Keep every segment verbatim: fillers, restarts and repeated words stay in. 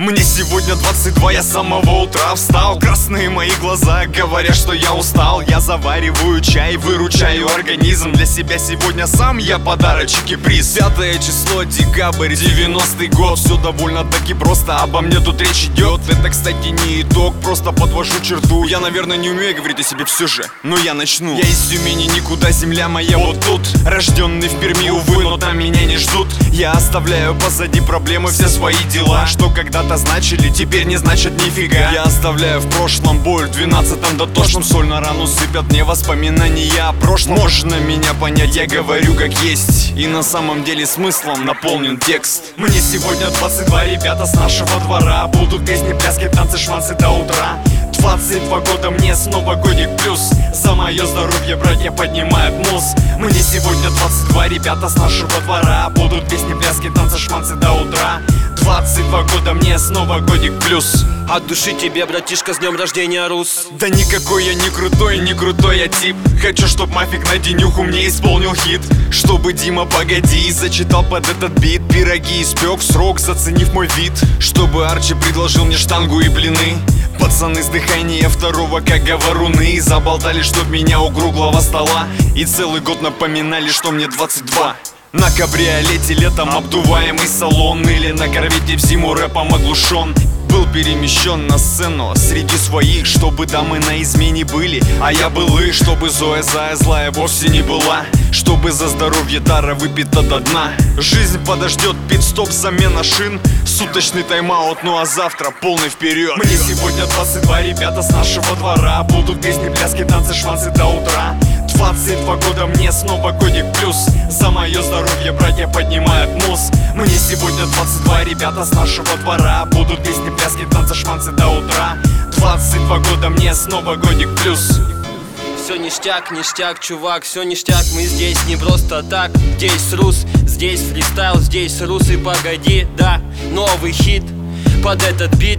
Мне сегодня двадцать два, я с самого утра встал. Красные мои глаза говорят, что я устал. Я завариваю чай, выручаю организм. Для себя сегодня сам я подарочек и приз. Пятое число, декабрь, девяностый год. Все довольно-таки просто, обо мне тут речь идет. Это, кстати, не итог, просто подвожу черту. Я, наверное, не умею говорить о себе все же, но я начну. Я из Тюмени, никуда, земля моя вот тут. Рожденный в Перми, увы, но там меня не ждут. Я оставляю позади проблемы, все свои дела, что когда-то значили, теперь не значат нифига. Я оставляю в прошлом боль, в двенадцатом дотошном. Соль на рану сыпят мне воспоминания о прошлом. Можно меня понять, я говорю как есть, и на самом деле смыслом наполнен текст. Мне сегодня двадцать два, ребята с нашего двора. Будут песни, пляски, танцы, шманцы до утра. Двадцать два года, мне снова годик плюс. За мое здоровье братья поднимают мус. Мне сегодня двадцать два, ребята с нашего двора. Будут песни, пляски, танцы, шманцы до утра. Двадцать два года, мне снова годик плюс. От души тебе, братишка, с днем рождения, Рус. Да никакой я не крутой, не крутой я тип. Хочу, чтоб Мафик на денюху мне исполнил хит. Чтобы Дима Погоди зачитал под этот бит. Пироги испек срок, заценив мой вид. Чтобы Арчи предложил мне штангу и блины. Пацаны с дыхания второго, как говоруны, заболтали, чтоб меня у круглого стола. И целый год напоминали, что мне двадцать два. На кабриолете летом обдуваемый салон. Или на корвете в зиму рэпом оглушен. Был перемещен на сцену среди своих, чтобы дамы на измене были. А я был и чтобы Зоя зая злая вовсе не была. Чтобы за здоровье Тара выпито до дна. Жизнь подождет, пит-стоп, замена шин. Суточный тайм-аут, ну а завтра полный вперед. Мне сегодня двадцать два, ребята с нашего двора. Будут песни, пляски, танцы, шманцы до утра. Двадцать два года, мне снова годик плюс. За мое здоровье братья поднимают мус. Мне сегодня двадцать два, ребята с нашего двора. Будут песни, пляски, танцы, шманцы до утра. Двадцать два года, мне снова годик плюс. Все ништяк, ништяк, чувак, все ништяк. Мы здесь не просто так. Здесь Рус, здесь фристайл, здесь Рус и Погоди. Да, новый хит под этот бит.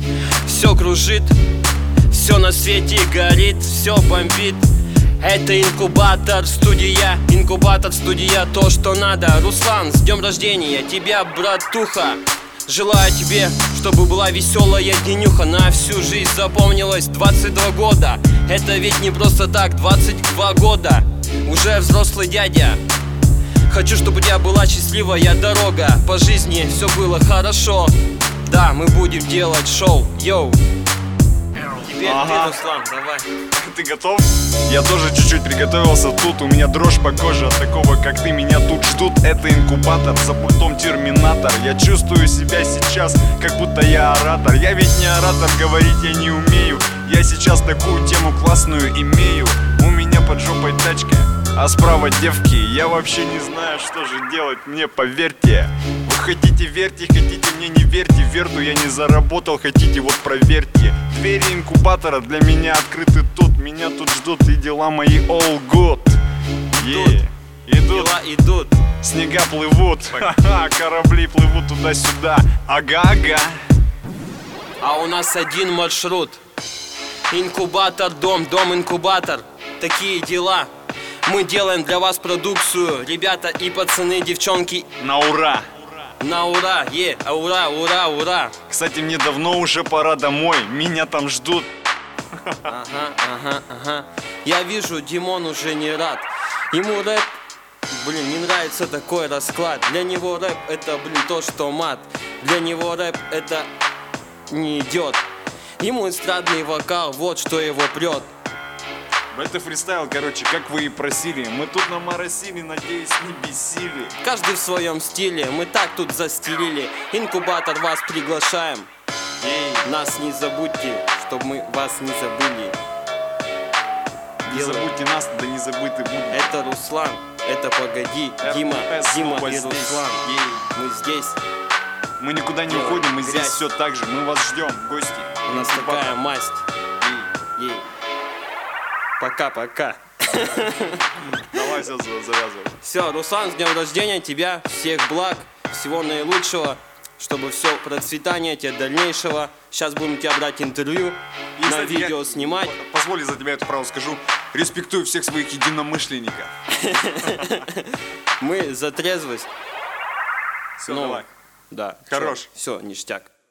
Все кружит, все на свете горит, все бомбит. Это инкубатор, студия, инкубатор, студия, то, что надо. Руслан, с днем рождения тебя, братуха. Желаю тебе, чтобы была веселая денюха. На всю жизнь запомнилось двадцать два года. Это ведь не просто так, двадцать два года. Уже взрослый дядя. Хочу, чтобы у тебя была счастливая дорога. По жизни все было хорошо. Да, мы будем делать шоу, йоу. Теперь ага. ты, Руслан, давай. Ты готов? Я тоже чуть-чуть приготовился тут. У меня дрожь по коже от такого, как ты. Меня тут ждут. Это инкубатор, за пультом терминатор. Я чувствую себя сейчас, как будто я оратор. Я ведь не оратор, говорить я не умею. Я сейчас такую тему классную имею. У меня под жопой тачка, а справа девки. Я вообще не знаю, что же делать, мне поверьте. Вы хотите верьте, хотите мне не верьте. Верту я не заработал, хотите вот проверьте. Двери инкубатора для меня открыты тут. Меня тут ждут и дела мои all good. Yeah. Идут, дела идут. Снега плывут, ха-ха, корабли плывут туда-сюда. Ага-ага. А у нас один маршрут. Инкубатор, дом, дом, инкубатор. Такие дела. Мы делаем для вас продукцию, ребята и пацаны, девчонки. На ура! На ура, е, yeah. ура, ура, ура. Кстати, мне давно уже пора домой, меня там ждут. Ага, ага, ага. Я вижу, Димон уже не рад. Ему рэп, блин, не нравится такой расклад. Для него рэп это, блин, то, что мат. Для него рэп это не идет. Ему эстрадный вокал, вот что его прет. Это фристайл, короче, как вы и просили. Мы тут наморосили, надеюсь, не бесили. Каждый в своем стиле, мы так тут застелили. Инкубатор, вас приглашаем. Ей. Нас не забудьте, чтобы мы вас не забыли. Не Делаем. забудьте нас, да не забыты будем. Это Руслан, это Погоди, Дима, Дима и здесь. Руслан. Ей. Мы здесь. Мы никуда не Делаем уходим, мы грязь. здесь все так же. Мы вас ждем, гости. У нас такая масть. Ей. Ей. Пока-пока. Давай все завязывай. Все, Руслан, с днем рождения тебя, всех благ, всего наилучшего, чтобы все процветание тебе дальнейшего. Сейчас будем тебя брать интервью, И, на кстати, видео я, снимать. Позволь, за тебя эту фразу скажу. Респектую всех своих единомышленников. Мы за трезвость. Все, Ну, давай. Да. Хорош. Все, ништяк.